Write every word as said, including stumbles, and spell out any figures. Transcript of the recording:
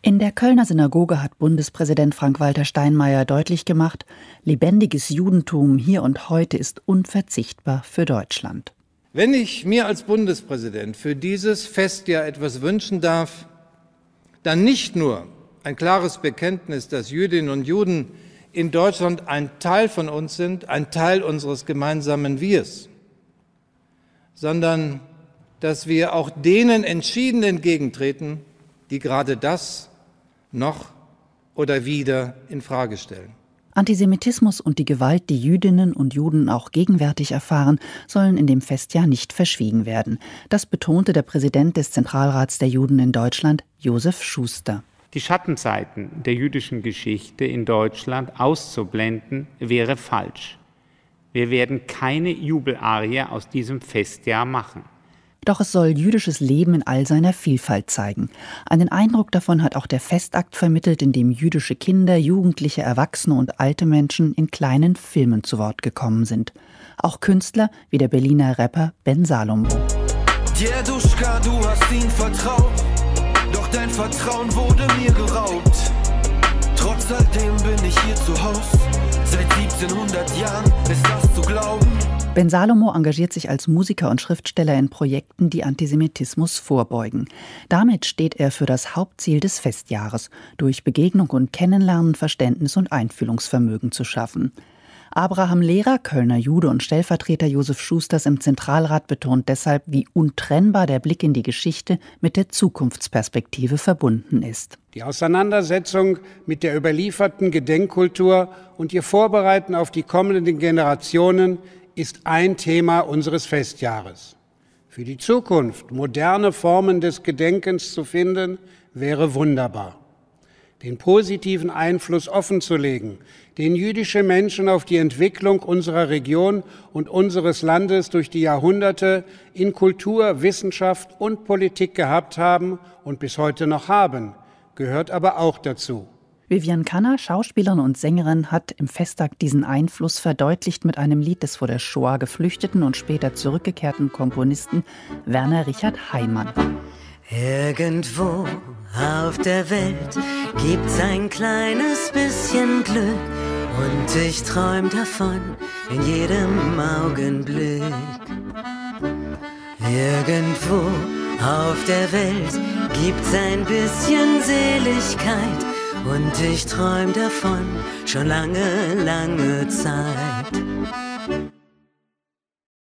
In der Kölner Synagoge hat Bundespräsident Frank-Walter Steinmeier deutlich gemacht, lebendiges Judentum hier und heute ist unverzichtbar für Deutschland. Wenn ich mir als Bundespräsident für dieses Festjahr etwas wünschen darf, dann nicht nur ein klares Bekenntnis, dass Jüdinnen und Juden in Deutschland ein Teil von uns sind, ein Teil unseres gemeinsamen Wirs, sondern dass wir auch denen entschieden entgegentreten, die gerade das noch oder wieder in Frage stellen. Antisemitismus und die Gewalt, die Jüdinnen und Juden auch gegenwärtig erfahren, sollen in dem Festjahr nicht verschwiegen werden. Das betonte der Präsident des Zentralrats der Juden in Deutschland, Josef Schuster. Die Schattenseiten der jüdischen Geschichte in Deutschland auszublenden, wäre falsch. Wir werden keine Jubelarie aus diesem Festjahr machen. Doch es soll jüdisches Leben in all seiner Vielfalt zeigen. Einen Eindruck davon hat auch der Festakt vermittelt, in dem jüdische Kinder, Jugendliche, Erwachsene und alte Menschen in kleinen Filmen zu Wort gekommen sind. Auch Künstler wie der Berliner Rapper Ben Salomo. Djeduschka, du hast ihm vertraut, doch dein Vertrauen wurde mir geraubt. Trotz alledem bin ich hier zu Haus, seit siebzehnhundert Jahren ist das zu glauben. Ben Salomo engagiert sich als Musiker und Schriftsteller in Projekten, die Antisemitismus vorbeugen. Damit steht er für das Hauptziel des Festjahres, durch Begegnung und Kennenlernen Verständnis und Einfühlungsvermögen zu schaffen. Abraham Lehrer, Kölner Jude und Stellvertreter Josef Schusters im Zentralrat, betont deshalb, wie untrennbar der Blick in die Geschichte mit der Zukunftsperspektive verbunden ist. Die Auseinandersetzung mit der überlieferten Gedenkkultur und ihr Vorbereiten auf die kommenden Generationen ist ein Thema unseres Festjahres. Für die Zukunft moderne Formen des Gedenkens zu finden, wäre wunderbar. Den positiven Einfluss offenzulegen, den jüdische Menschen auf die Entwicklung unserer Region und unseres Landes durch die Jahrhunderte in Kultur, Wissenschaft und Politik gehabt haben und bis heute noch haben, gehört aber auch dazu. Vivian Kanner, Schauspielerin und Sängerin, hat im Festakt diesen Einfluss verdeutlicht mit einem Lied des vor der Shoah geflüchteten und später zurückgekehrten Komponisten Werner Richard Heimann. Irgendwo auf der Welt gibt's ein kleines bisschen Glück und ich träum davon in jedem Augenblick. Irgendwo auf der Welt gibt's ein bisschen Seligkeit und ich träum davon schon lange, lange Zeit.